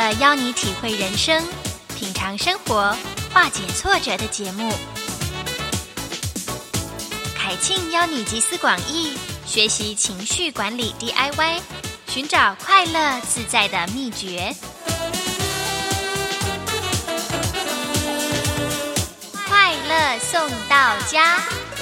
个邀你体会人生、品尝生活、化解挫折的节目。凯庆邀你集思广益，学习情绪管理 DIY， 寻找快乐自在的秘诀。快乐送到家。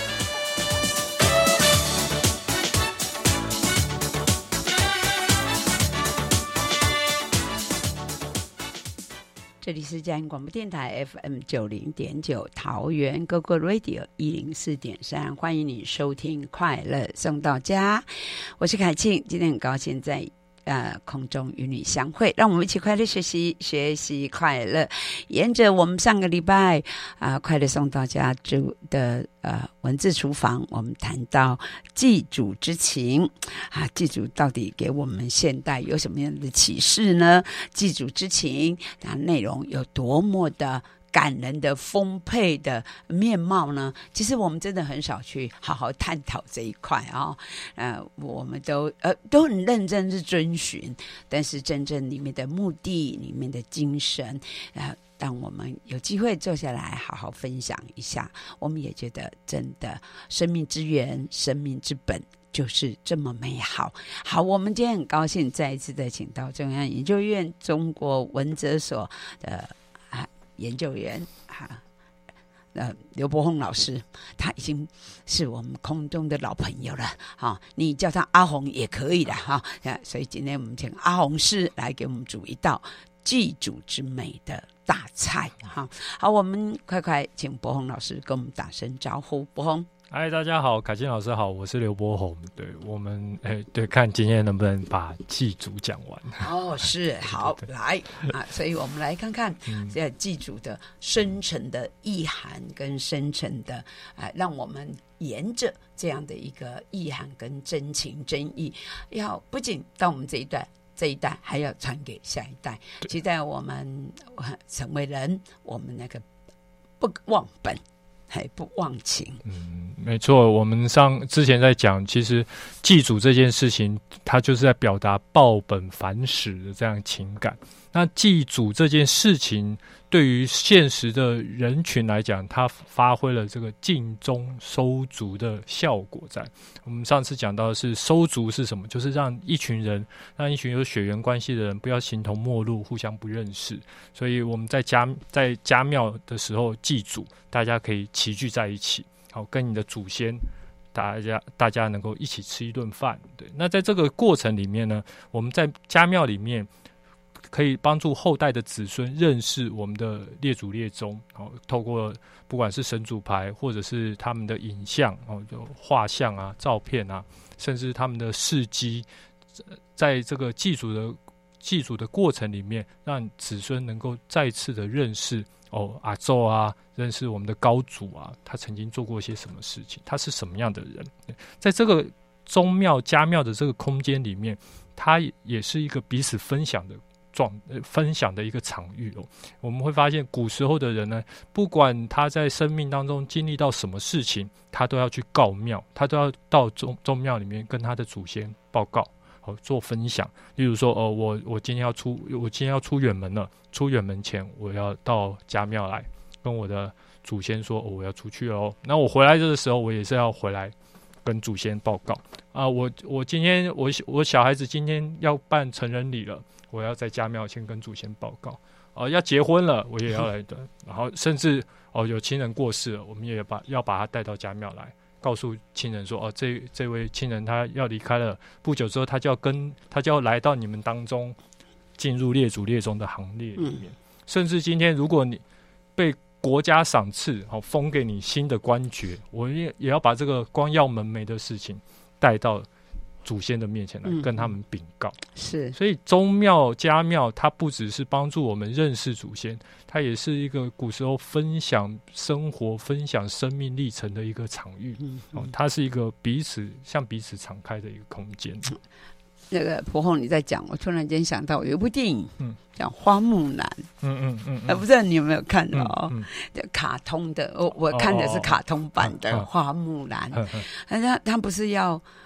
这里是嘉义广播电台 FM 90.9 桃园 GoGo Radio 104.3，欢迎你收听快乐送到家，我是凯庆，今天很高兴在空中与你相会，让我们一起快乐学习，学习快乐。沿着我们上个礼拜快乐送到家的文字厨房，我们谈到祭祖之情祭祖到底给我们现代有什么样的启示呢？祭祖之情内容有多么的感人的丰沛的面貌呢？其实我们真的很少去好好探讨这一块我们都很认真去遵循，但是真正里面的目的、里面的精神当我们有机会坐下来好好分享一下，我们也觉得真的生命之源、生命之本就是这么美好。好，我们今天很高兴再一次的请到中央研究院中国文哲所的研究员刘伯宏老师，他已经是我们空中的老朋友了你叫他阿宏也可以的所以今天我们请阿宏师来给我们煮一道祭祖之美的大菜好，我们快快请伯宏老师跟我们打声招呼。伯宏， 嗨，大家好，凯庆老师好，我是刘伯宏。对，我们看今天能不能把祭祖讲完。 是好，对来所以我们来看看这祭祖的深层的意涵跟深层的让我们沿着这样的一个意涵跟真情真意，要不仅到我们这一代还要传给下一代，期待我们成为人，我们那个不忘本还不忘情。 没错，我们之前在讲，其实祭祖这件事情，它就是在表达报本返始的这样情感。那祭祖这件事情，对于现实的人群来讲，它发挥了这个尽忠收族的效果在。我们上次讲到的是收族是什么，就是让一群有血缘关系的人不要形同陌路，互相不认识。所以我们在家庙的时候祭祖，大家可以齐聚在一起，好，跟你的祖先大家能够一起吃一顿饭。对，那在这个过程里面呢，我们在家庙里面可以帮助后代的子孙认识我们的列祖列宗，透过不管是神主牌，或者是他们的影像就画像照片甚至他们的事迹，在这个祭祖的过程里面，让子孙能够再次的认识阿祖认识我们的高祖他曾经做过一些什么事情，他是什么样的人。在这个宗庙家庙的这个空间里面，它也是一个彼此分享的一个场域我们会发现古时候的人呢，不管他在生命当中经历到什么事情，他都要去告庙，他都要到宗庙里面跟他的祖先报告做分享。例如说我今天要出远门了，出远门前我要到家庙来跟我的祖先说我要出去了那我回来的时候，我也是要回来跟祖先报告我今天我小孩子今天要办成人礼了，我要在家庙先跟祖先报告要结婚了，我也要来的然后甚至有亲人过世了，我们也要把他带到家庙来，告诉亲人说这位亲人他要离开了，不久之后他就要来到你们当中，进入列祖列宗的行列里面甚至今天如果你被国家赏赐封给你新的官爵，我也要把这个光耀门楣的事情带到祖先的面前来跟他们禀告是， 所以宗庙家庙它不只是帮助我们认识祖先，它也是一个古时候分享生活分享生命历程的一个场域它是一个向彼此敞开的一个空间那个伯宏你在讲，我突然间想到有一部电影叫花木兰不知道你有没有看到卡通的我看的是卡通版的花木兰他不是要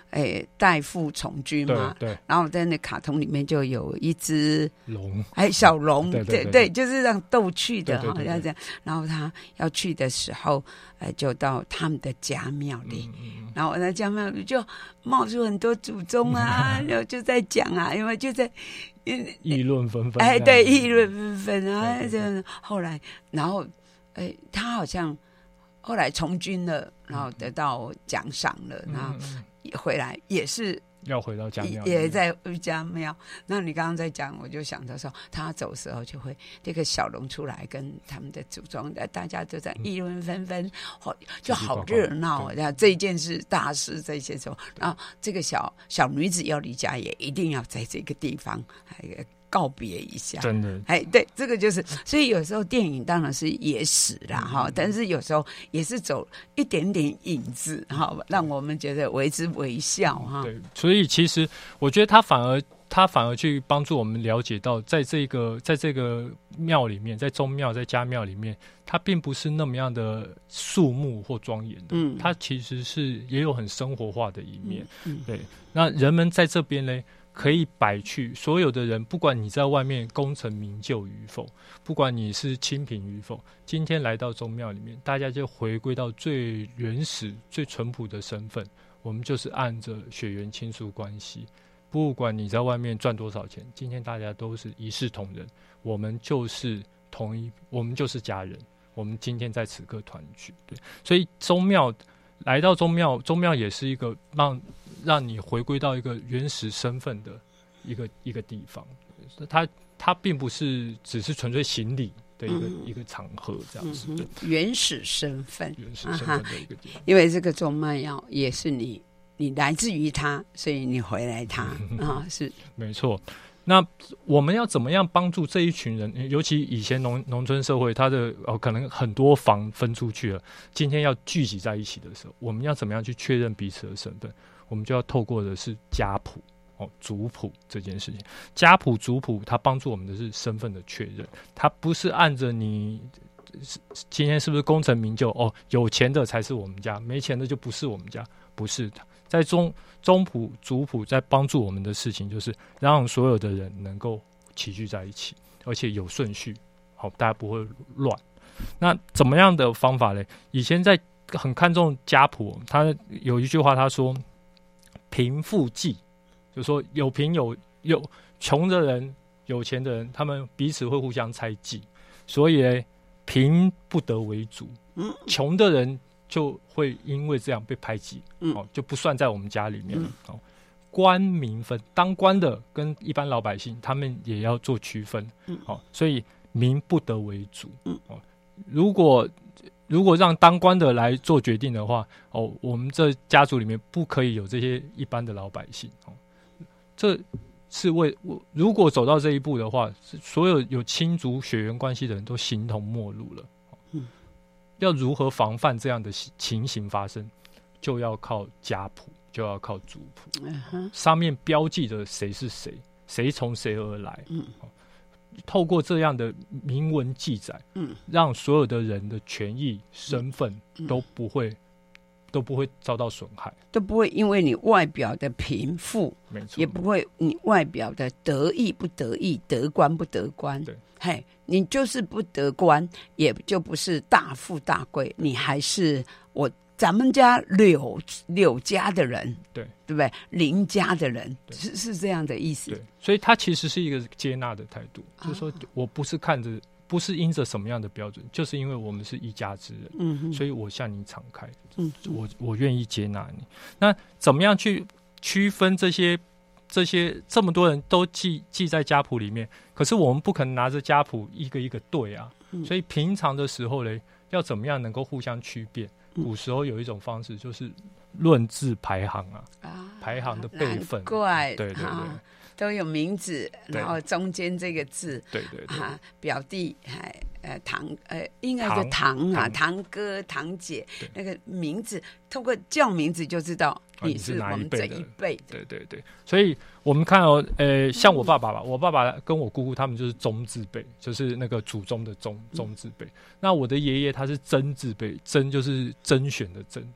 代父从军嘛， 对， 然后在那卡通里面就有一只龙， 小龙， 对， 就是让逗趣的对， 要这样。然后他要去的时候，就到他们的家庙里，然后在家庙里就冒出很多祖宗啊，然后就在讲啊，因为就在议论纷纷， 对，议论纷纷啊，这样。后来，然后他好像后来从军了，然后得到奖赏了，然后回来也是要回到家庙， 也在家庙。那你刚刚在讲，我就想到说，他走的时候就会这个小龙出来跟他们的祖宗，大家都在议论纷纷，就好热闹。然后这一件事大事这些时候，然后这个小女子要离家，也一定要在这个地方告别一下， 真的， 对，这个就是，所以有时候电影当然是野史啦，哈，但是有时候也是走一点点影子，哈，让我们觉得为之微笑，哈。 对，所以其实我觉得他反而去帮助我们了解到，在这个庙里面，在宗庙、在家庙里面，它并不是那么样的肃穆或庄严的，它其实是也有很生活化的一面，对。那人们在这边呢，可以摆去所有的人，不管你在外面功成名就与否，不管你是清贫与否，今天来到宗庙里面，大家就回归到最原始、最淳朴的身份，我们就是按着血缘亲属关系，不管你在外面赚多少钱，今天大家都是一视同仁，我们就是我们就是家人，我们今天在此刻团聚。对，所以宗庙来到宗庙也是一个让你回归到一个原始身份的一个地方，它并不是只是纯粹行礼的一个场合这样子。 原始身份的一个地方， 因为这个宗庙也是你来自于它，所以你回来它是没错。那我们要怎么样帮助这一群人？尤其以前农村社会，它的可能很多房分出去了，今天要聚集在一起的时候，我们要怎么样去确认彼此的身份？我们就要透过的是家谱族谱这件事情。家谱族谱，它帮助我们的是身份的确认，它不是按着你今天是不是功成名就有钱的才是我们家，没钱的就不是我们家，不是的。在宗谱族谱在帮助我们的事情，就是让所有的人能够齐聚在一起，而且有顺序，大家不会乱。那怎么样的方法呢？以前在很看重家谱，他有一句话，他说贫富忌，就是说有贫有穷的人、有钱的人，他们彼此会互相猜忌，所以呢，贫不得为主，穷的人就会因为这样被排挤，就不算在我们家里面了。官民分，当官的跟一般老百姓，他们也要做区分。所以民不得为主。如果让当官的来做决定的话，我们这家族里面不可以有这些一般的老百姓。这是如果走到这一步的话，所有有亲族血缘关系的人都形同陌路了。要如何防范这样的情形发生，就要靠家谱，就要靠族谱，上面标记着谁是谁，谁从谁而来。透过这样的明文记载，让所有的人的权益、身份都不会遭到损害， 都不会因为你外表的贫富， 没错， 也不会你外表的得意不得意、得官不得官。 对， 你就是不得官，也就不是大富大贵，你还是咱们家柳家的人，对不对？林家的人，是这样的意思。 对，所以它其实是一个接纳的态度，就是说我不是因着什么样的标准，就是因为我们是一家之人，所以我向你敞开，我愿意接纳你。那怎么样去区分这些这么多人都记在家谱里面？可是我们不可能拿着家谱一个一个对啊，所以平常的时候呢，要怎么样能够互相区别？古时候有一种方式，就是论字排行排行的辈分， 怪对， 都有名字，然后中间这个字， 对， 表弟堂应该就堂堂哥堂姐，那个名字通过叫名字就知道你是我们这一辈的。 对，所以我们看像我爸爸吧，我爸爸跟我姑姑他们就是宗字辈，就是那个祖宗的宗字辈。那我的爷爷他是甄字辈，甄就是甄选的甄，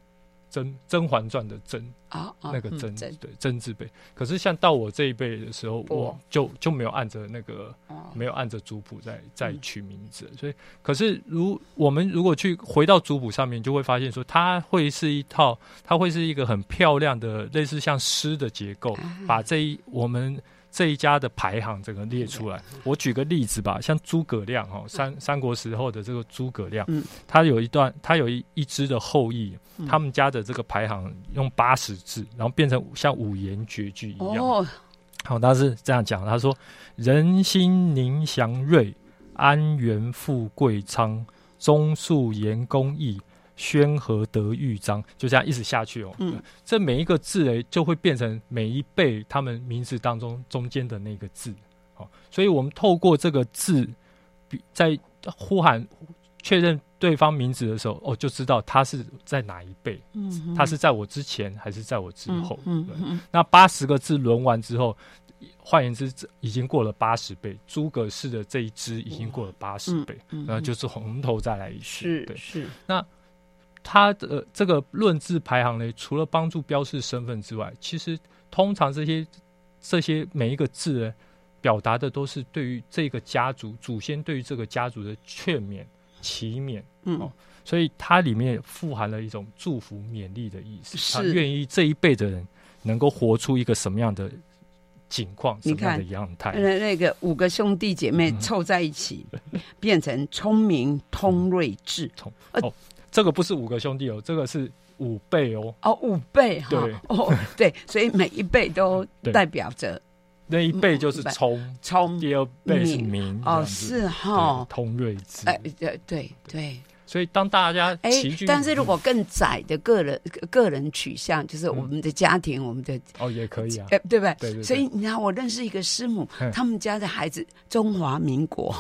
甄嬛传的甄那个甄，对，甄字辈。可是像到我这一辈的时候，我就没有按着那个没有按着族谱再取名字，所以可是我们如果去回到族谱上面，就会发现说它会是一个很漂亮的类似像诗的结构，把我们这一家的排行整个列出来。我举个例子吧，像诸葛亮三国时候的这个诸葛亮，他有一支的后裔，他们家的这个排行用80字，然后变成像五言绝句一样。好，他是这样讲，他说：人心宁祥瑞，安源富贵昌，忠恕严公义，宣和德裕章，就这样一直下去这每一个字就会变成每一辈他们名字当中中间的那个字。所以我们透过这个字，在呼喊确认对方名字的时候，就知道他是在哪一辈，他是在我之前还是在我之后。那80个字轮完之后，换言之已经过了80辈，诸葛氏的这一支已经过了80辈，然后就是从头再来一次。 是。 那他的这个论字排行呢，除了帮助标示身份之外，其实通常这些每一个字呢，表达的都是对于这个家族祖先对于这个家族的劝勉、祈勉。所以它里面富含了一种祝福、勉励的意思。他愿意这一辈的人能够活出一个什么样的景况，什么样的样态？ 那个5个兄弟姐妹凑在一起，变成聪明、通睿智。 这个不是5个兄弟这个是5辈 5辈对对，所以每一辈都代表着那一辈就是聪，第2辈是明是通睿智。 对。 所以当大家齐聚， 但是如果更窄的个人取向，就是我们的家庭，我们的也可以对不对？ 对。 所以你看，我认识一个师母，他们家的孩子中华民国。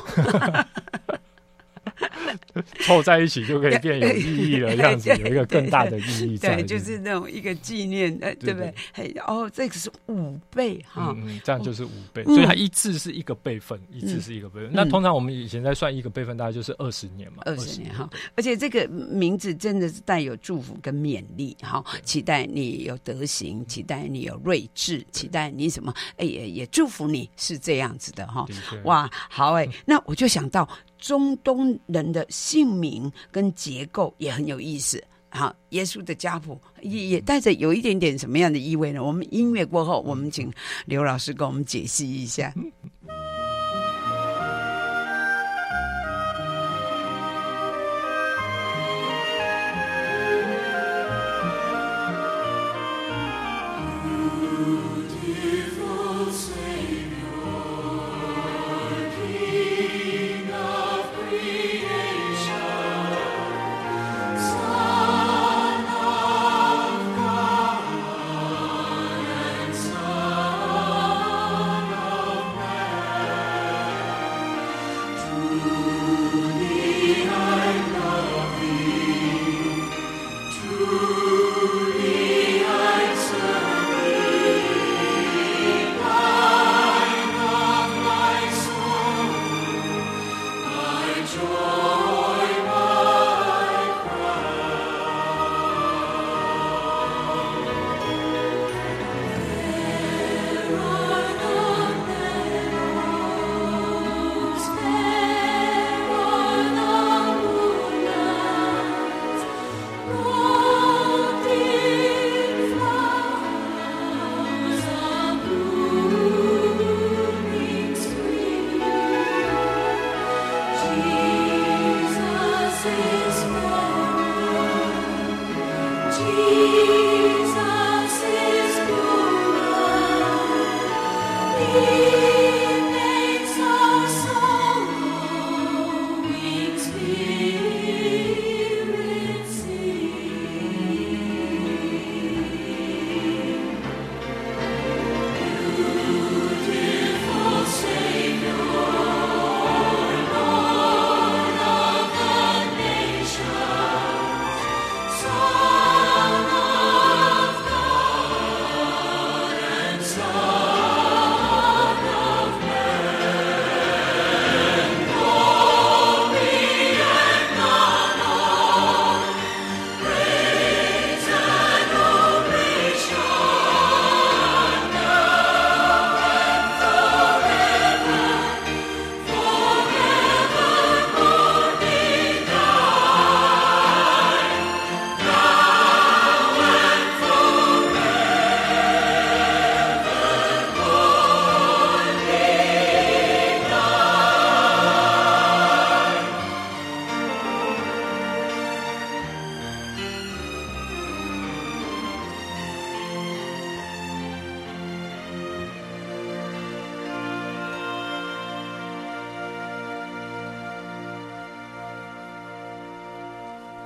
凑在一起就可以变有意义了，这样子有一个更大的意义在。 对，就是那种一个纪念，对不对？这个是5倍这样就是5倍，所以它一字是一个辈分，一字是一个辈分。那通常我们以前在算一个辈分，大概就是20年嘛，20年而且这个名字真的是带有祝福跟勉励期待你有德行，期待你有睿智，期待你什么，也祝福你是这样子的哇，好那我就想到中东人的姓名跟结构也很有意思。耶稣的家谱也带着有一点点什么样的意味呢？我们音乐过后，我们请刘老师跟我们解析一下。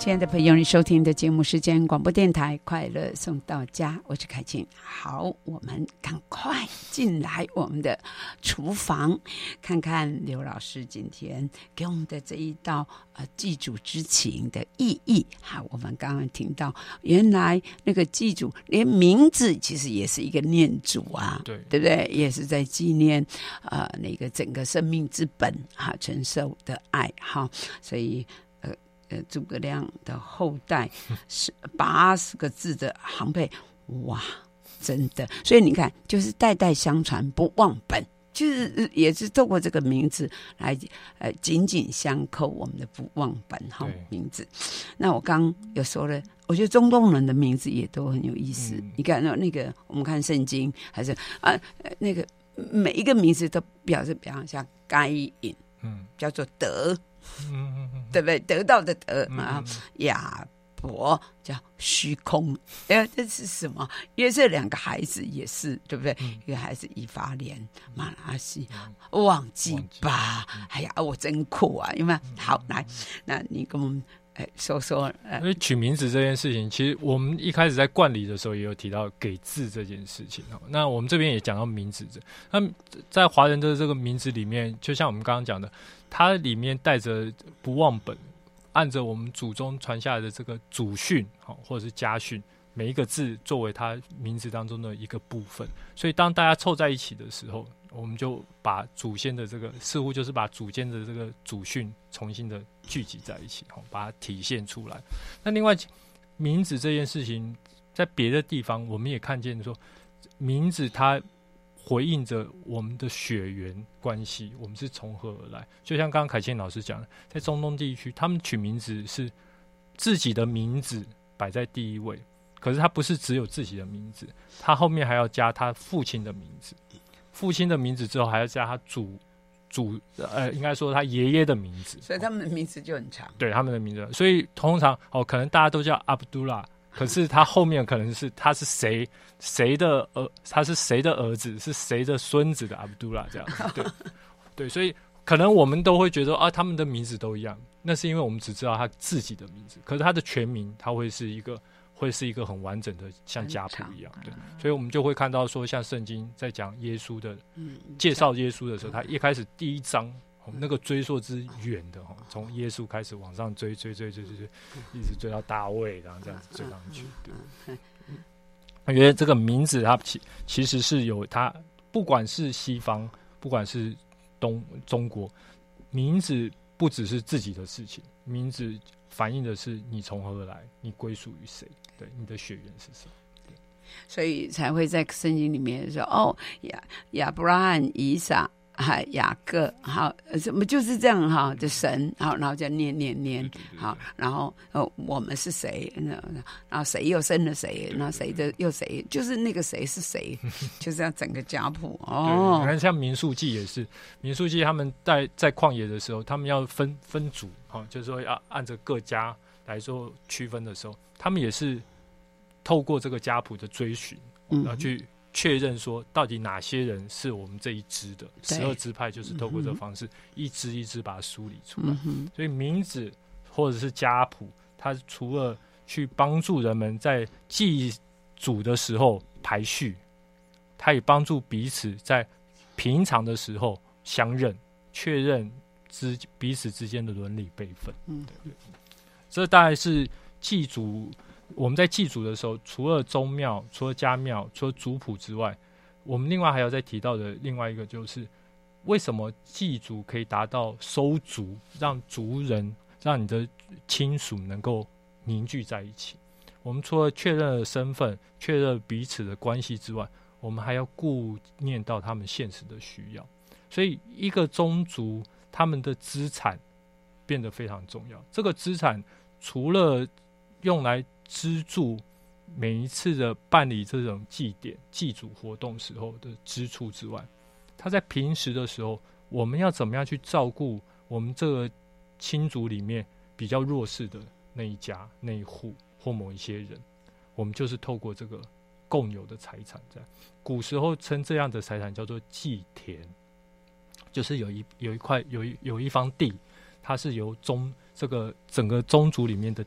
亲爱的朋友，你收听的节目时间广播电台快乐送到家，我是凯晴。好，我们赶快进来我们的厨房，看看刘老师今天给我们的这一道祭祖之情的意义。好，我们刚刚听到原来那个祭祖连名字其实也是一个念祖啊，对不对？也是在纪念那个整个生命之本承受的爱哈，所以诸葛亮的后代是80个字的行配，哇，真的！所以你看，就是代代相传，不忘本，就是也是透过这个名字来紧紧相扣我们的不忘本哈名字。那我刚有说了，我觉得中东人的名字也都很有意思。你看那个，我们看圣经还是那个每一个名字都表示，比方像该隐，叫做德。对不对？得到的得亚伯叫虚空，这是什么？因为这2个孩子也是，对不对？一个孩子以法莲、马拉西，忘记吧？哎呀，我真酷啊！有没有？好，来，那你跟我们说说。 因为取名字这件事情，其实我们一开始在冠礼的时候也有提到给字这件事情。那我们这边也讲到名字，那在华人的这个名字里面，就像我们刚刚讲的，它里面带着不忘本，按着我们祖宗传下来的这个祖训或者是家训，每一个字作为他名字当中的一个部分。所以当大家凑在一起的时候，我们就把祖先的这个似乎就是把祖先的这个祖训重新的聚集在一起，把它体现出来。那另外名字这件事情，在别的地方我们也看见说，名字它回应着我们的血缘关系，我们是从何而来。就像刚刚凯茜老师讲的，在中东地区，他们取名字是自己的名字摆在第一位，可是他不是只有自己的名字，他后面还要加他父亲的名字，父亲的名字之后还要加他应该说他爷爷的名字， 所以他们的名字就很长。 对，他们的名字，所以通常可能大家都叫阿卜杜拉，可是他后面可能是他是谁的他是谁的儿子，是谁的孙子的阿卜杜拉这样子。对，所以可能我们都会觉得他们的名字都一样，那是因为我们只知道他自己的名字，可是他的全名他会是一个很完整的，像家谱一样。对，所以我们就会看到说，像圣经在讲耶稣的介绍耶稣的时候，他一开始第1章那个追溯之远的，从耶稣开始往上追，一直追到大卫，然后这样子追上去。对，我觉得这个名字它其实是有它，不管是西方，不管是中国，名字不只是自己的事情，名字反映的是你从何而来，你归属于谁，对，你的血缘是什么。 所以才会在圣经里面说亚伯拉罕、以撒、雅各，好，怎么就是这样哈？就神，然后就念，好，然后我们是谁？然后谁又生了谁？然后谁的又谁？就是那个谁是谁？就是要整个家谱哦。 你看，像民数记也是，民数记他们在旷野的时候，他们要分组，就是说要按着各家来做区分的时候，他们也是透过这个家谱的追寻，然后去确认说到底哪些人是我们这一支的，12支派就是透过这个方式一支一支把它梳理出来。所以名字或者是家谱，它除了去帮助人们在祭祖的时候排序，它也帮助彼此在平常的时候相认，确认彼此之间的伦理辈分。对，这大概是祭祖。我们在祭祖的时候，除了宗庙、除了家庙、除了族谱之外，我们另外还要再提到的另外一个，就是为什么祭祖可以达到收族，让族人、让你的亲属能够凝聚在一起。我们除了确认了身份、确认彼此的关系之外，我们还要顾念到他们现实的需要。所以，一个宗族他们的资产变得非常重要。这个资产除了用来资助每一次的办理这种祭典、祭祖活动时候的支出之外，他在平时的时候，我们要怎么样去照顾我们这个亲族里面比较弱势的那一家、那一户或某一些人，我们就是透过这个共有的财产，在古时候称这样的财产叫做祭田，就是有一方地，它是由这个整个宗族里面的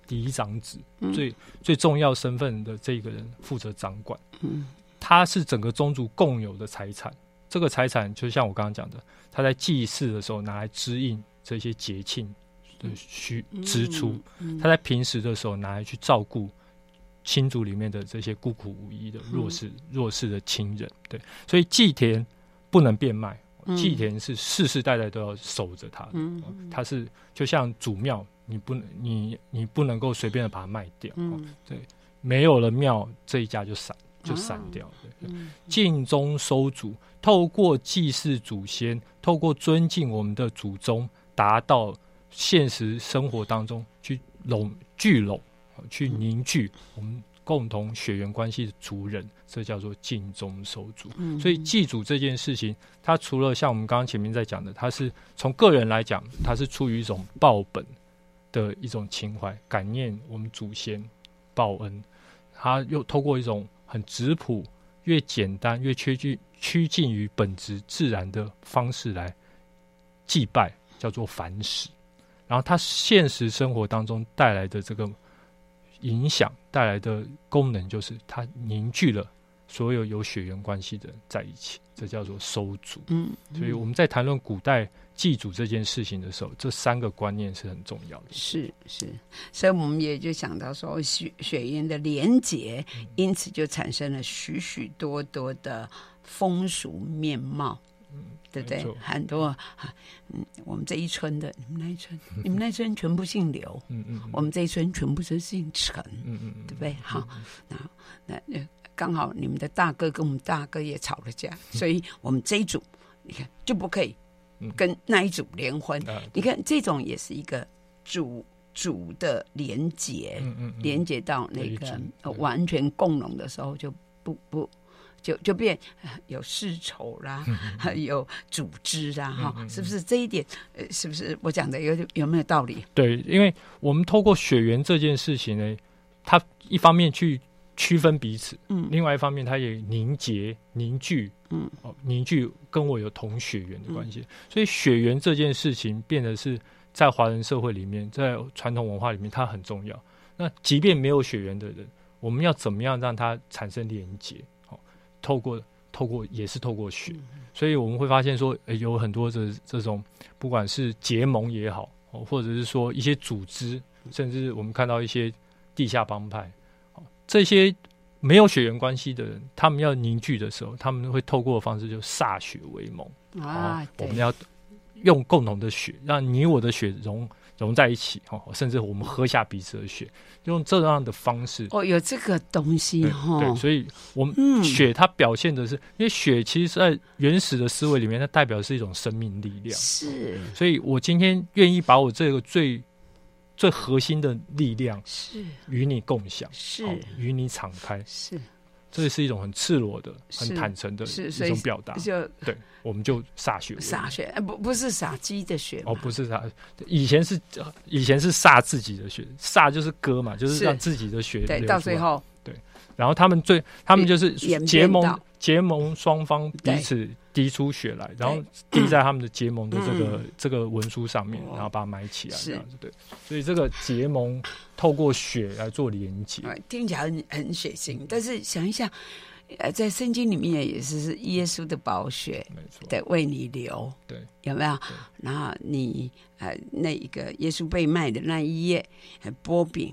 嫡长子，最重要身份的这个人负责掌管。 嗯， 他是整个宗族共有的财产。这个财产就像我刚刚讲的，他在祭祀的时候拿来支应这些节庆的支出，他在平时的时候拿来去照顾亲族里面的这些孤苦无依的弱势的亲人。对，所以祭田不能变卖，祭田是世世代代都要守着它的。它是就像祖庙，你不能够随便的把它卖掉。对，没有了庙，这一家就散掉。敬宗收祖，透过祭祀祖先，透过尊敬我们的祖宗，达到现实生活当中去聚拢，去凝聚我们共同血缘关系的族人，这叫做敬宗收祖。所以祭祖这件事情，它除了像我们刚刚前面在讲的，它是从个人来讲，它是出于一种报本的一种情怀，感念我们祖先报恩。它又透过一种很质朴、越简单、越趋近于本质自然的方式来祭拜，叫做反始。然后它现实生活当中带来的这个影响，带来的功能，就是它凝聚了所有有血缘关系的人在一起，这叫做收族。所以我们在谈论古代祭祖这件事情的时候，这3个观念是很重要的。 是，所以我们也就想到说血缘的连结，因此就产生了许许多多的风俗面貌。对不对？很多我们这一村的，你们那一村全部姓刘，我们这一村全部是姓陈，对不对？好，那刚好你们的大哥跟我们大哥也吵了架，所以我们这一组你看就不可以跟那一组联婚。你看这种也是一个主的连结，连结到那个完全共荣的时候就不。就变有世仇啦，有组织啦，是不是这一点？是不是我讲的有没有道理？ 对，因为我们透过血缘这件事情呢，它一方面去区分彼此，另外一方面它也凝聚，凝聚跟我有同血缘的关系，所以血缘这件事情变得是在华人社会里面，在传统文化里面它很重要。那即便没有血缘的人，我们要怎么样让它产生连结？透过血，所以我们会发现说，有很多这种不管是结盟也好，或者是说一些组织，甚至我们看到一些地下帮派，这些没有血缘关系的人，他们要凝聚的时候，他们会透过的方式就歃血为盟我们要用共同的血，让你我的血融在一起，甚至我们喝下彼此的血，用这样的方式。 有这个东西对，所以我们血它表现的是，因为血其实在原始的思维里面，它代表的是一种生命力量。 是， 所以我今天愿意把我这个最核心的力量是与你共享， 是与你敞开， 是。 这是一种很赤裸的、很坦诚的一种表达。对，我们就歃血， 不是撒鸡的血不是撒，以前是歃自己的血，歃就是割嘛，就是让自己的血流出来。 对，到最后对，然后他们就是结盟双方彼此滴出血来，然后滴在他们的结盟的这个文书上面，然后把它埋起来，这样子。对，所以这个结盟透过血来做连结， 听起来很血腥，但是想一下，在圣经里面也是耶稣的宝血， 没错， 对，为你流， 对， 有没有？然后你那一个耶稣被卖的那一夜，波饼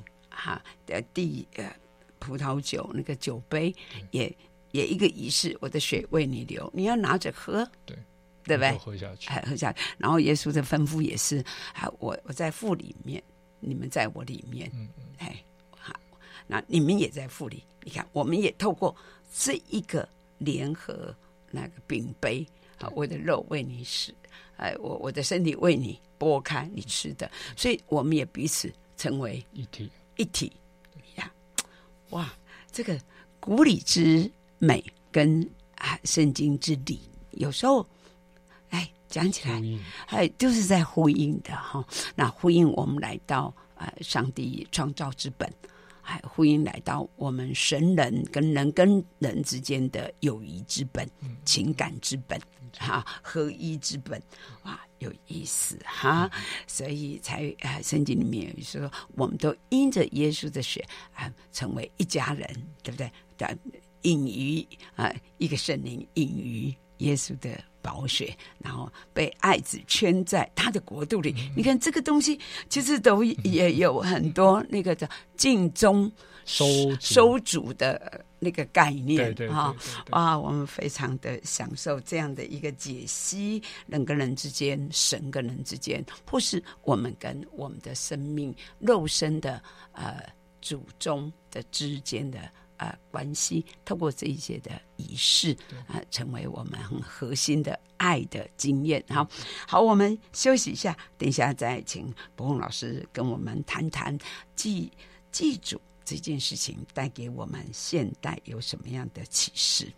葡萄酒那个酒杯也一个仪式，我的血为你流，你要拿着喝，对不对？ 喝下去， 然后耶稣的吩咐也是，我在父里面，你们在我里面，好，那你们也在父里。你看，我们也透过这一个联合那个饼杯，我的肉为你死，我的身体为你剥开，你吃的，所以我们也彼此成为一体呀！哇，这个古礼之美跟圣经之理，有时候讲起来就是在呼应的哈。那呼应我们来到上帝创造之本，呼应来到我们神人跟人之间的友谊之本、情感之本合一之本。哇， 有意思哈，所以才圣经里面有说，我们都因着耶稣的血成为一家人，对不对？隐于一个圣灵，隐于耶稣的宝血，然后被爱子圈在他的国度里。你看这个东西，其实都也有很多那个的尽忠收主的那个概念我们非常的享受这样的一个解析，人跟人之间，神跟人之间，或是我们跟我们的生命肉身的祖宗的之间的关系，透过这一些的仪式成为我们很核心的爱的经验。好，我们休息一下，等一下再请柏宏老师跟我们谈谈祭祖这件事情带给我们现代有什么样的启示。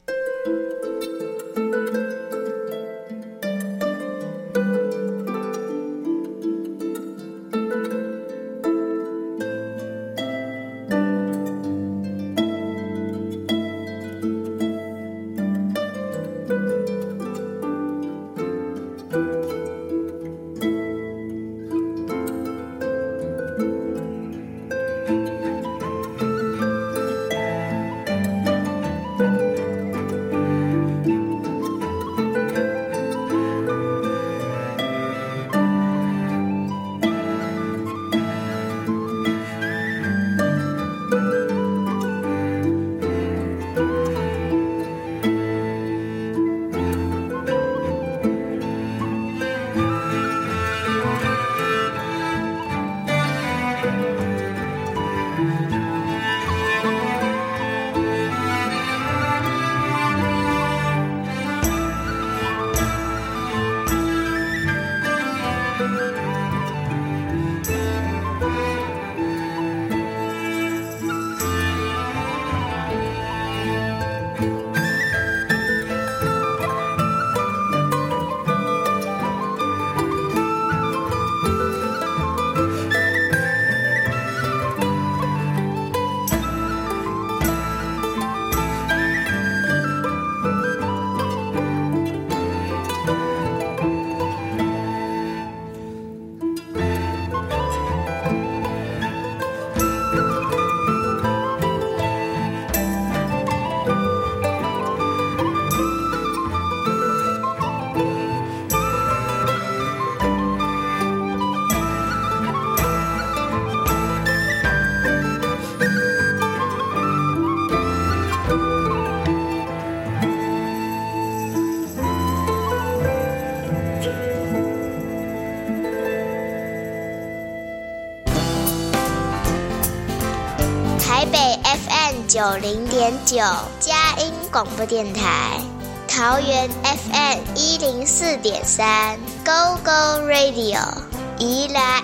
台北 FM90.9 佳音广播电台，桃园 FM104.3 Go Go Radio， 宜兰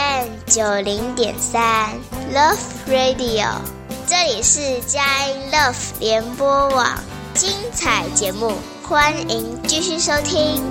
FM90.3 Love Radio， 这里是佳音 Love 联播网，精彩节目，欢迎继续收听。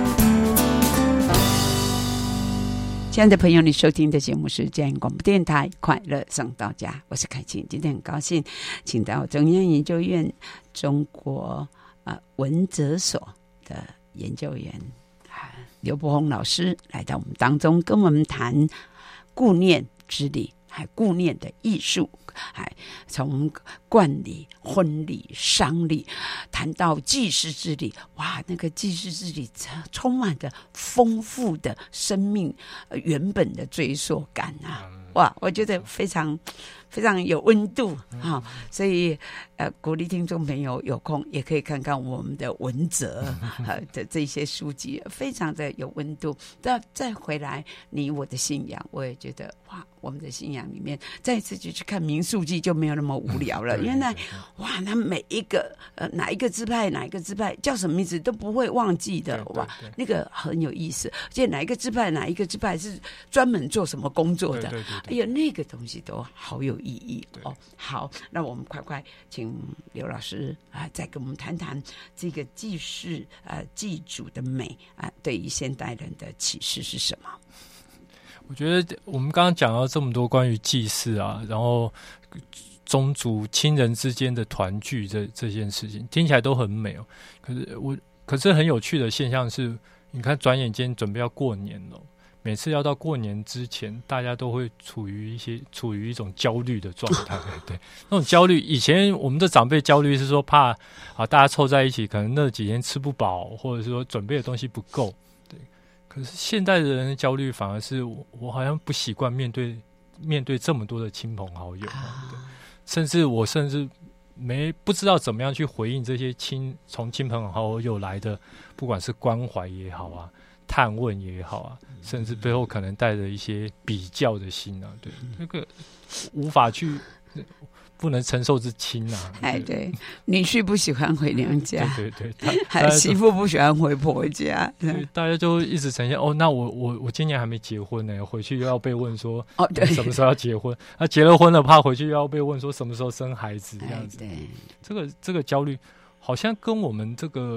亲爱的朋友，你收听的节目是佳音广播电台快乐送到家，我是凯晴。今天很高兴请到中央研究院中国文哲所的研究员刘柏宏老师来到我们当中，跟我们谈顾念之礼，还顾念的艺术，还从冠礼、婚礼、丧礼谈到祭祀之礼。哇，那个祭祀之礼充满着丰富的生命原本的追溯感啊！哇，我觉得非常非常有温度所以鼓励听众朋友有空也可以看看我们的文哲的这些书籍，非常的有温度。再回来你我的信仰，我也觉得哇，我们的信仰里面再一次就去看民数记就没有那么无聊了。原来哇，他每一个哪一个支派叫什么名字都不会忘记的。哇，那个很有意思。而且哪一个支派是专门做什么工作的，哎呀，那个东西都好有意义哦。好，那我们快请刘老师再跟我们谈谈这个祭祀祭祖的美对于现代人的启示是什么？ 我觉得我们刚刚讲到这么多关于祭祀然后宗族亲人之间的团聚这件事情，听起来都很美可是很有趣的现象是， 你看转眼间准备要过年了，每次要到过年之前，大家都会处于一种焦虑的状态。对，那种焦虑，以前我们的长辈焦虑是说怕大家凑在一起，可能那几天吃不饱，或者是说准备的东西不够。对，可是现代的人的焦虑反而是我好像不习惯面对这么多的亲朋好友，对，甚至不知道怎么样去回应这些从亲朋好友来的，不管是关怀也好啊，探问也好啊，甚至背后可能带着一些比较的心啊，对，那个无法去不能承受之轻啊。 对，女婿不喜欢回娘家， 对， 媳妇不喜欢回婆家， 对，大家就一直呈现那我今年还没结婚呢，回去又要被问说对， 什么时候要结婚？结了婚了，怕回去又要被问说什么时候生孩子这样子。 对， 这个焦虑好像跟我们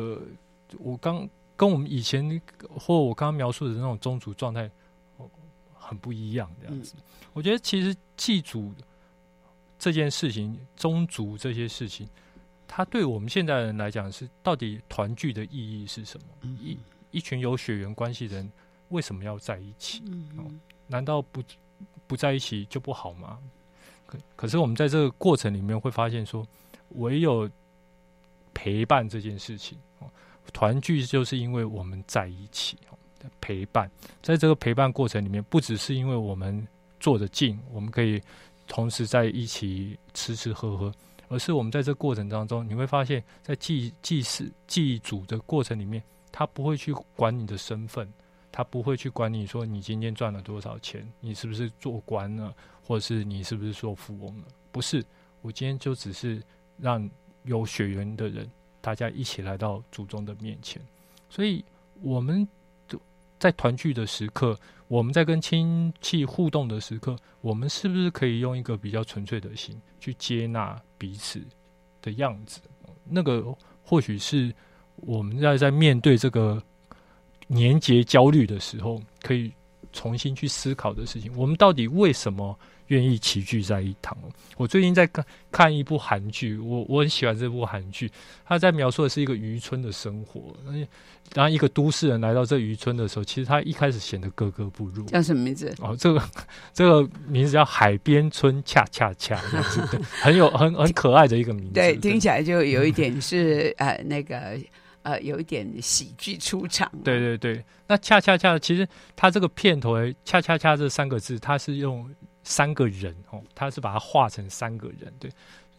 跟我们以前或我刚刚描述的那种宗族状态很不一样这样子。我觉得其实祭祖这件事情，宗族这些事情，它对我们现代人来讲是到底团聚的意义是什么？一群有血缘关系的人为什么要在一起？难道不在一起就不好吗？可是我们在这个过程里面会发现说，唯有陪伴这件事情，团聚就是因为我们在一起陪伴。在这个陪伴过程里面，不只是因为我们坐得近，我们可以同时在一起吃吃喝喝，而是我们在这个过程当中，你会发现在祭祖的过程里面，他不会去管你的身份，他不会去管你说你今天赚了多少钱，你是不是做官了，或者是你是不是说富翁了，不是，我今天就只是让有血缘的人大家一起来到祖宗的面前。所以我们在团聚的时刻，我们在跟亲戚互动的时刻，我们是不是可以用一个比较纯粹的心去接纳彼此的样子？那个或许是我们在面对这个年节焦虑的时候，可以重新去思考的事情。我们到底为什么愿意齐聚在一堂？我最近在看一部韩剧，我很喜欢这部韩剧，他在描述的是一个渔村的生活。然后一个都市人来到这渔村的时候，其实他一开始显得格格不入。 叫什么名字？ 这个名字叫海边村恰恰恰，很可爱的一个名字。 对，听起来就有一点是有一点喜剧出场。 对，那恰恰恰其实他这个片头恰恰恰这3个字，他是用3个人他是把它画成3个人，对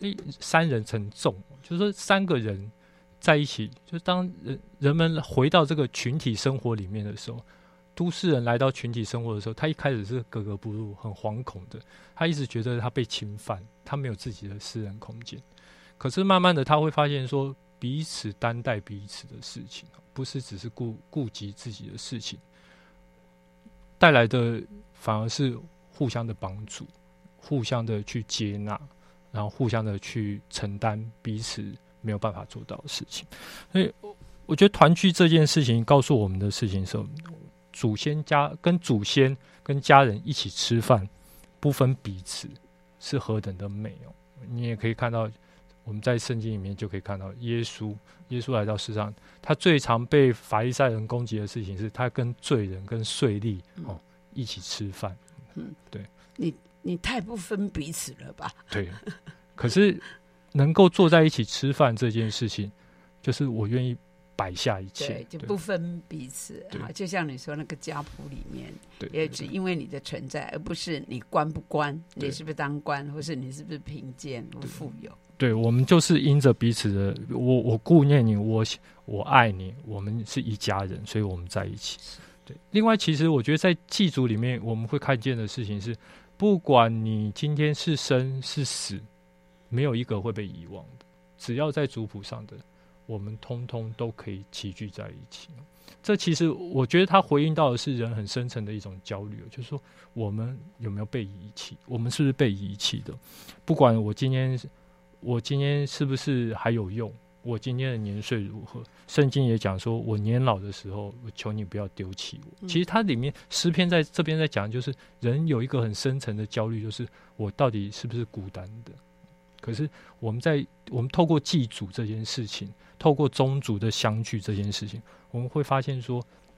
，3人成众，就是说3个人在一起，就当人们回到这个群体生活里面的时候，都市人来到群体生活的时候，他一开始是格格不入，很惶恐的，他一直觉得他被侵犯，他没有自己的私人空间。可是慢慢的他会发现说，彼此担待彼此的事情，不是只是顾及自己的事情，带来的反而是互相的帮助，互相的去接纳，然后互相的去承担彼此没有办法做到的事情。所以我觉得团聚这件事情告诉我们的事情是，祖先跟家人一起吃饭，不分彼此，是何等的美哦！你也可以看到，我们在圣经里面就可以看到耶稣来到世上，他最常被法利赛人攻击的事情是他跟罪人跟税吏一起吃饭。对， 你太不分彼此了吧？ 对，可是能够坐在一起吃饭这件事情，就是我愿意摆下一切， 对，就不分彼此。就像你说那个家谱里面，也只因为你的存在，而不是你官不官，你是不是当官，或是你是不是贫贱或富有。 对，我们就是因着彼此的，我顾念你，我爱你，我们是一家人，所以我们在一起。对，另外，其实我觉得在祭祖里面，我们会看见的事情是，不管你今天是生是死，没有一个会被遗忘的。只要在族谱上的，我们通通都可以齐聚在一起。这其实我觉得它回应到的是人很深层的一种焦虑，就是说我们有没有被遗弃？我们是不是被遗弃的？不管我今天是不是还有用，我今天的年岁如何？圣经也讲说，我年老的时候，我求你不要丢弃我。其实它里面诗篇在这边在讲，就是人有一个很深层的焦虑，就是我到底是不是孤单的？可是我们透过祭祖这件事情，透过宗族的相聚这件事情，我们会发现说，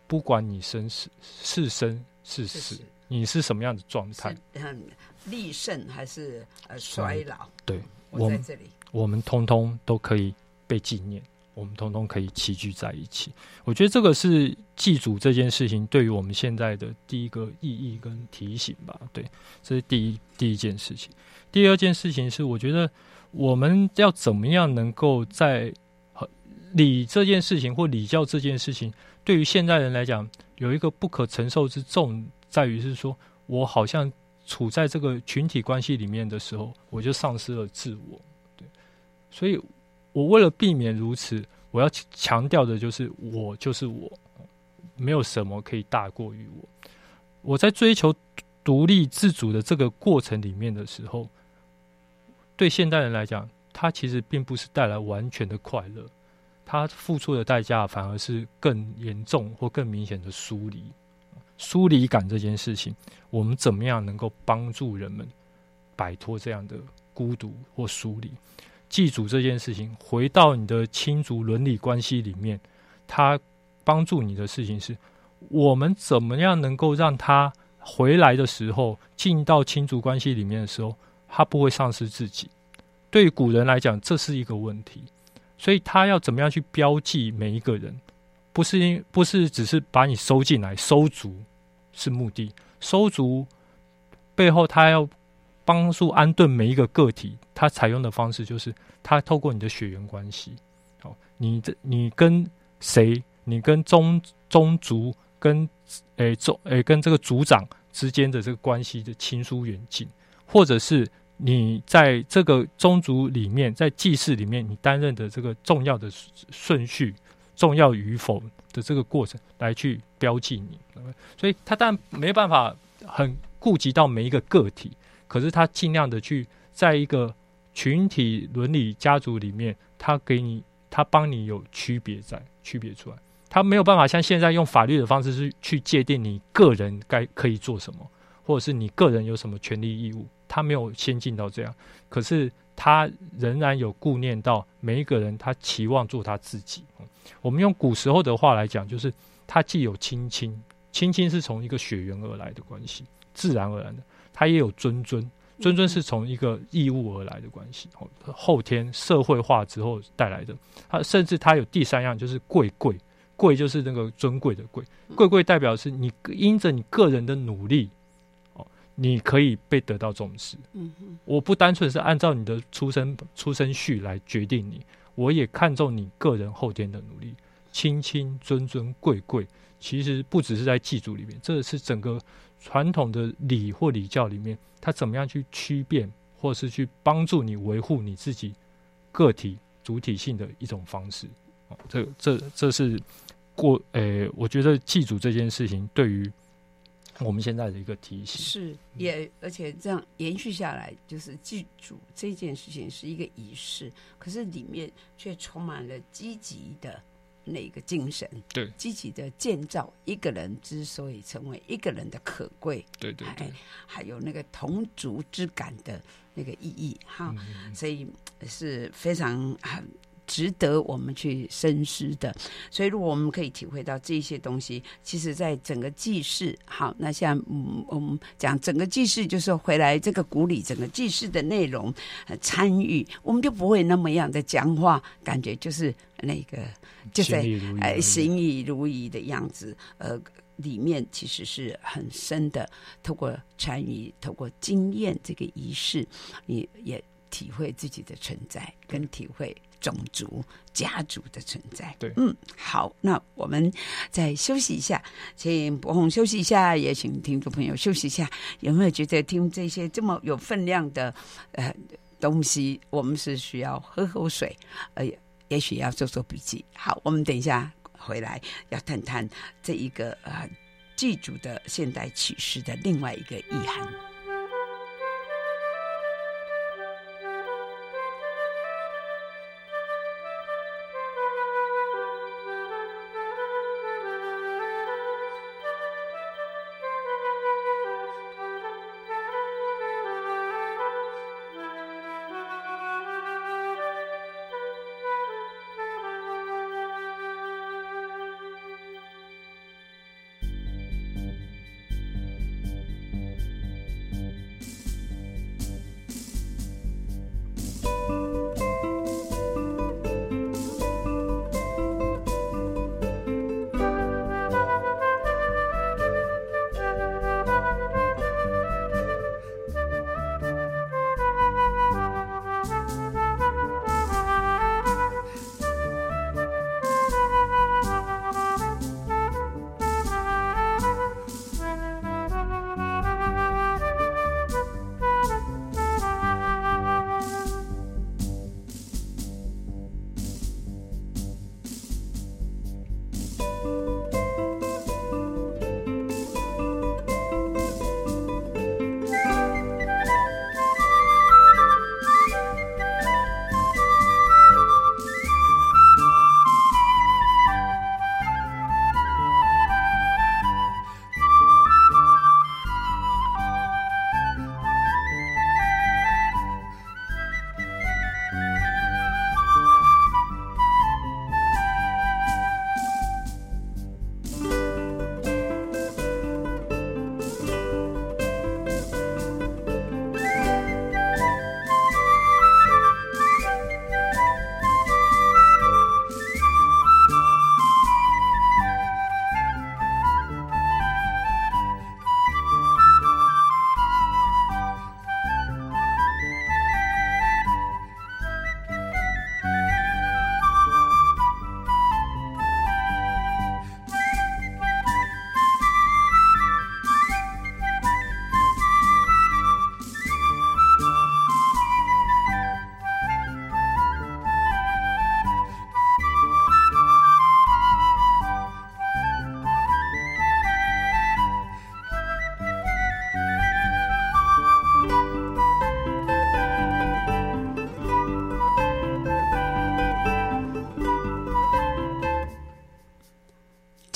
不管你是生是死，你是什么样的状态， 力盛还是衰老， 对， 我在这里， 我们通通都可以被纪念，我们通通可以齐聚在一起。我觉得这个是祭祖这件事情对于我们现在的第一个意义跟提醒吧。对，这是第一件事情。第二件事情是，我觉得我们要怎么样能够在礼这件事情或礼教这件事情，对于现代人来讲，有一个不可承受之重，在于是说，我好像处在这个群体关系里面的时候，我就丧失了自我。对，所以我为了避免如此，我要强调的就是我就是我，没有什么可以大过于我。我在追求独立自主的这个过程里面的时候，对现代人来讲，它其实并不是带来完全的快乐，它付出的代价反而是更严重或更明显的疏离。疏离感这件事情，我们怎么样能够帮助人们摆脱这样的孤独或疏离？祭祖这件事情，回到你的亲族伦理关系里面，它帮助你的事情是，我们怎么样能够让他回来的时候，进到亲族关系里面的时候，他不会丧失自己。对于古人来讲，这是一个问题，所以他要怎么样去标记每一个人，不是只是把你收进来，收族是目的，收族背后他要帮助安顿每一个个体，他采用的方式就是他透过你的血缘关系，你跟谁，你跟宗族跟这个族长之间的这个关系的亲疏远近，或者是你在这个宗族里面，在祭祀里面，你担任的这个重要的顺序，重要与否的这个过程来去标记你。所以他当然没办法很顾及到每一个个体，可是他尽量的去在一个群体伦理家族里面，他帮你有区别出来。他没有办法像现在用法律的方式去界定你个人可以做什么，或者是你个人有什么权利义务，他没有先进到这样。可是他仍然有顾念到每一个人，他期望做他自己。我们用古时候的话来讲，就是他既有亲亲是从一个血缘而来的关系，自然而然的，他也有尊尊是从一个义务而来的关系，后天社会化之后带来的。他甚至他有第三样，就是贵就是那个尊贵的贵代表是你因着你个人的努力，你可以被得到重视。我不单纯是按照你的出生序来决定你，我也看重你个人后天的努力。亲尊贵，其实不只是在祭祖里面，这是整个传统的礼或礼教里面，它怎么样去区辨，或是去帮助你维护你自己个体主体性的一种方式。这是我觉得祭祖这件事情对于我们现在的一个提醒是，而且这样延续下来，就是祭祖这件事情是一个仪式，可是里面却充满了积极的那个精神， 对， 积极的建造一个人之所以成为一个人的可贵， 对， 还有那个同族之感的那个意义哈，所以是非常值得我们去深思的。所以如果我们可以体会到这些东西，其实在整个祭祀，好，那像我们讲整个祭祀，就是回来这个古礼整个祭祀的内容参与，我们就不会那么样的僵化，感觉就是那个就是行礼如仪的样子，里面其实是很深的，透过参与，透过经验这个仪式，你也体会自己的存在，跟体会种族家族的存在。 对， 好，那我们再休息一下，请博宏休息一下，也请听众朋友休息一下。有没有觉得听这些这么有分量的东西，我们是需要喝口水，也许要做做笔记。好，我们等一下回来要谈谈这一个祭祖的现代启示的另外一个意涵。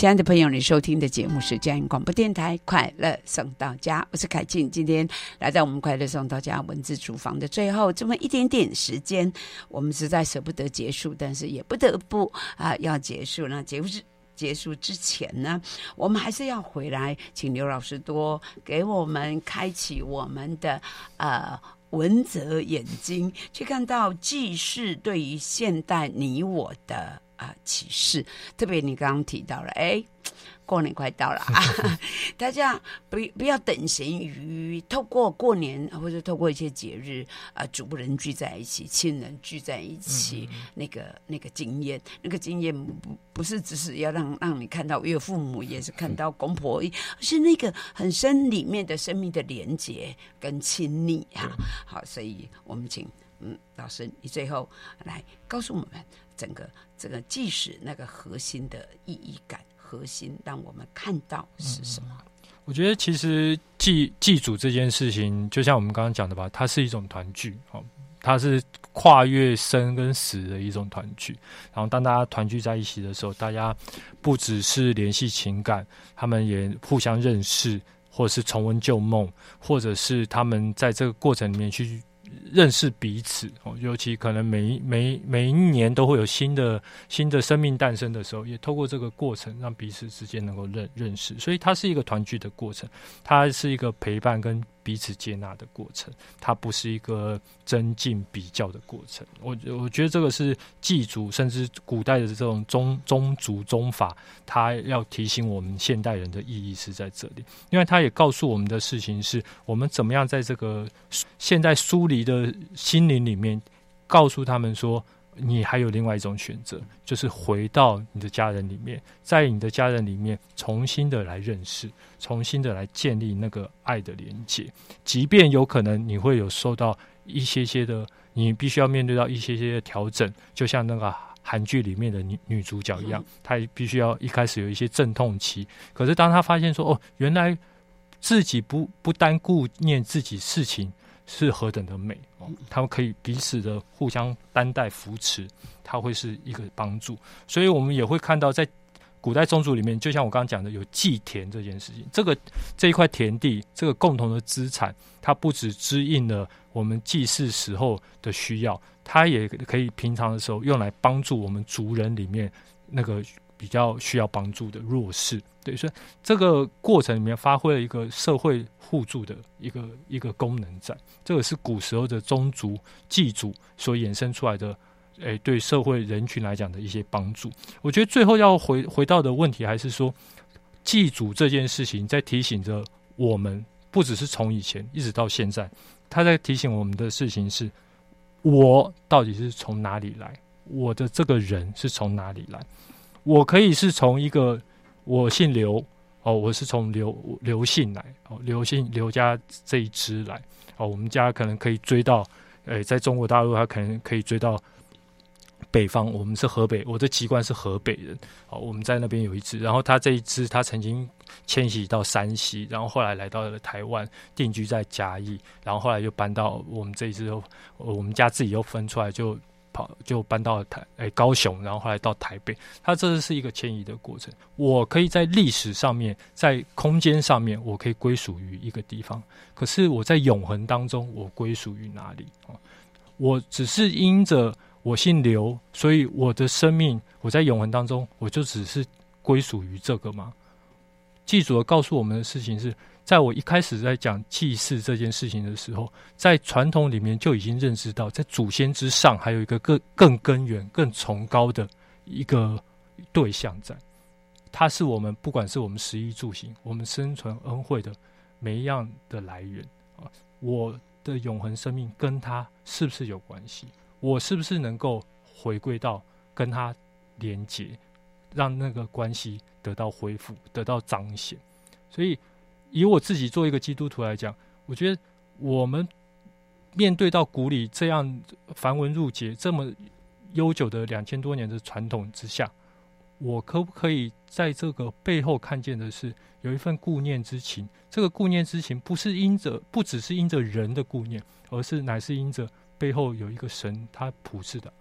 亲爱的朋友，你收听的节目是佳音广播电台快乐送到家，我是凯静。今天来到我们快乐送到家文字厨房的最后这么一点点时间，我们实在舍不得结束，但是也不得不要结束。那结束之前呢，我们还是要回来请刘老师多给我们开启我们的文则眼睛，去看到记事对于现代你我的启示。特别你刚刚提到了过年快到了大家不要等闲于透过过年或者透过一些节日族人聚在一起，亲人聚在一起，那个经验，不是只是要让你看到岳父母，也是看到公婆，而是那个很深里面的生命的连结跟亲密好，所以我们请老师你最后来告诉我们整个这个纪实那个核心的意义感，核心让我们看到是什么？ 我觉得其实祭祖这件事情，就像我们刚刚讲的吧，它是一种团聚，它是跨越生跟死的一种团聚。然后当大家团聚在一起的时候，大家不只是联系情感，他们也互相认识，或者是重温旧梦，或者是他们在这个过程里面去认识彼此，尤其可能每一年都会有新的生命诞生的时候，也透过这个过程让彼此之间能够认识，所以它是一个团聚的过程，它是一个陪伴跟彼此接纳的过程，它不是一个增进比较的过程。我觉得这个是祭祖甚至古代的这种宗族宗法，它要提醒我们现代人的意义是在这里，因为它也告诉我们的事情是我们怎么样在这个现在疏离的心灵里面告诉他们说，你还有另外一种选择，就是回到你的家人里面，在你的家人里面重新的来认识，重新的来建立那个爱的连结。即便有可能你会有受到一些的，你必须要面对到一些的调整，就像那个韩剧里面的女主角一样，她必须要一开始有一些阵痛期，可是当她发现说原来自己不单顾念自己事情是何等的美他们可以彼此的互相担待扶持，它会是一个帮助。所以我们也会看到在古代宗族里面，就像我刚刚讲的有祭田这件事情，这一块田地，这个共同的资产，它不只支应了我们祭祀时候的需要，它也可以平常的时候用来帮助我们族人里面那个比较需要帮助的弱势。对，所以这个过程里面发挥了一个社会互助的一个功能在，这个是古时候的宗族祭祖所衍生出来的对社会人群来讲的一些帮助。我觉得最后要回到的问题还是说，祭祖这件事情在提醒着我们，不只是从以前一直到现在，他在提醒我们的事情是，我到底是从哪里来，我的这个人是从哪里来。我可以是从一个我姓刘我是从刘姓来刘家这一支来我们家可能可以追到在中国大陆他可能可以追到北方，我们是河北，我的籍贯是河北人我们在那边有一支，然后他这一支他曾经迁徙到山西，然后后来来到了台湾定居在嘉义，然后后来又搬到我们这一支我们家自己又分出来就搬到高雄，然后后来到台北，它这是一个迁移的过程。我可以在历史上面，在空间上面，我可以归属于一个地方，可是我在永恒当中，我归属于哪里？我只是因着我姓刘，所以我的生命，我在永恒当中，我就只是归属于这个吗？祭祖告诉我们的事情是，在我一开始在讲祭祀这件事情的时候，在传统里面就已经认识到，在祖先之上还有一个更根源、更崇高的一个对象在，它是我们不管是我们食衣住行、我们生存恩惠的每一样的来源我的永恒生命跟它是不是有关系？我是不是能够回归到跟它连结，让那个关系得到恢复，得到彰显？所以以我自己做一个基督徒来讲，我觉得我们面对到古里这样繁文缛节这么悠久的2000多年的传统之下，我可不可以在这个背后看见的是有一份顾念之情？这个顾念之情不只是因着人的顾念，而是乃是因着背后有一个神他普世的爱，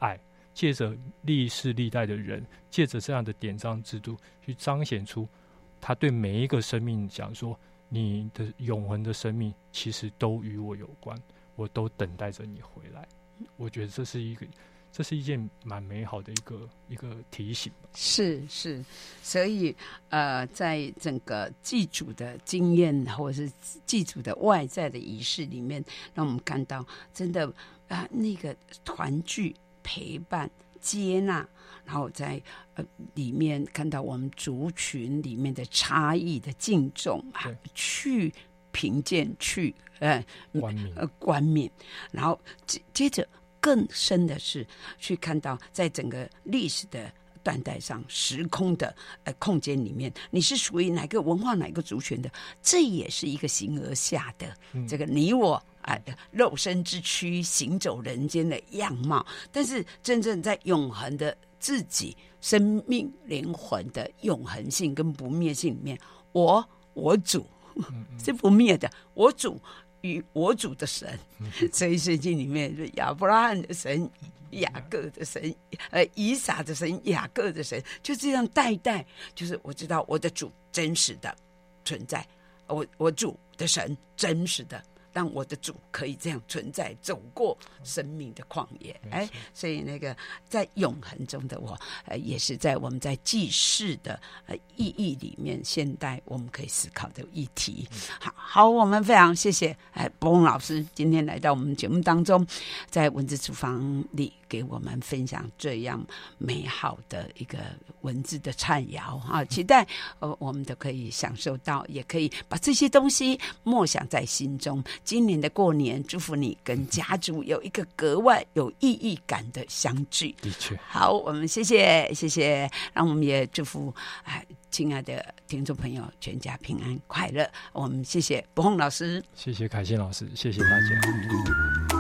借着历世历代的人，借着这样的典章制度去彰显出他对每一个生命讲说，你的永恒的生命其实都与我有关，我都等待着你回来。我觉得这是一件蛮美好的一个提醒吧。 是，所以在整个祭祖的经验或者是祭祖的外在的仪式里面，让我们看到真的那个团聚、陪伴、接纳，然后在里面看到我们族群里面的差异的敬重，去评鉴，去冠冕，然后接着更深的是去看到在整个历史的断代上时空的空间里面，你是属于哪个文化哪个族群的，这也是一个形而下的这个你我肉身之躯行走人间的样貌，但是真正在永恒的自己生命灵魂的永恒性跟不灭性里面，我主是不灭的，我主与我主的神，所以圣经里面亚伯拉罕的神、雅各的神、以撒的神、雅各的神，就这样代代，就是我知道我的主真实的存在，我主的神真实的让我的主可以这样存在，走过生命的旷野。所以那个在永恒中的我，也是在我们在祭祀的意义里面，现代我们可以思考的议题。好，我们非常谢谢柏宏老师今天来到我们节目当中，在文字厨房里给我们分享这样美好的一个文字的菜肴期待我们都可以享受到，也可以把这些东西默想在心中。今年的过年，祝福你跟家族有一个格外有意义感的相聚。 的确， 好，我们谢谢，让我们也祝福亲爱的听众朋友全家平安快乐。我们谢谢柏宏老师， 谢谢凯欣老师，谢谢大家。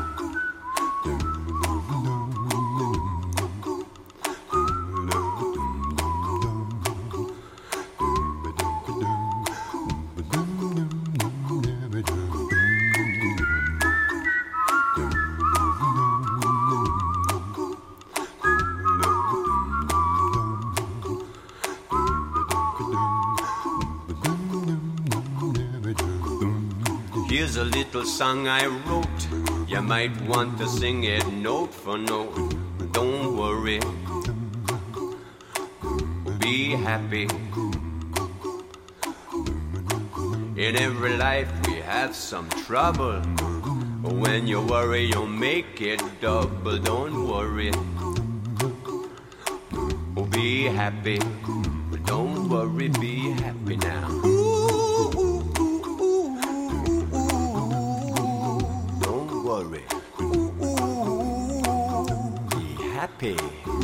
Here's a little song I wrote. You might want to sing it note for note. Don't worry, be happy. In every life we have some trouble. When you worry, you'll make it double. Don't worry, be happy. Don't worry, be happy now. Happy.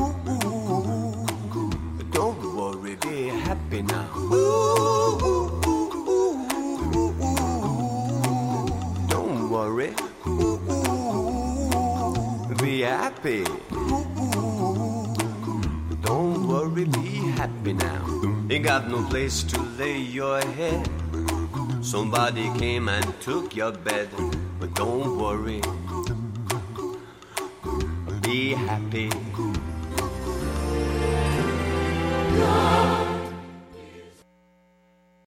Don't worry, be happy now. Don't worry, be happy. Don't worry, be happy now. You got no place to lay your head. Somebody came and took your bed. But don't worry, be happy.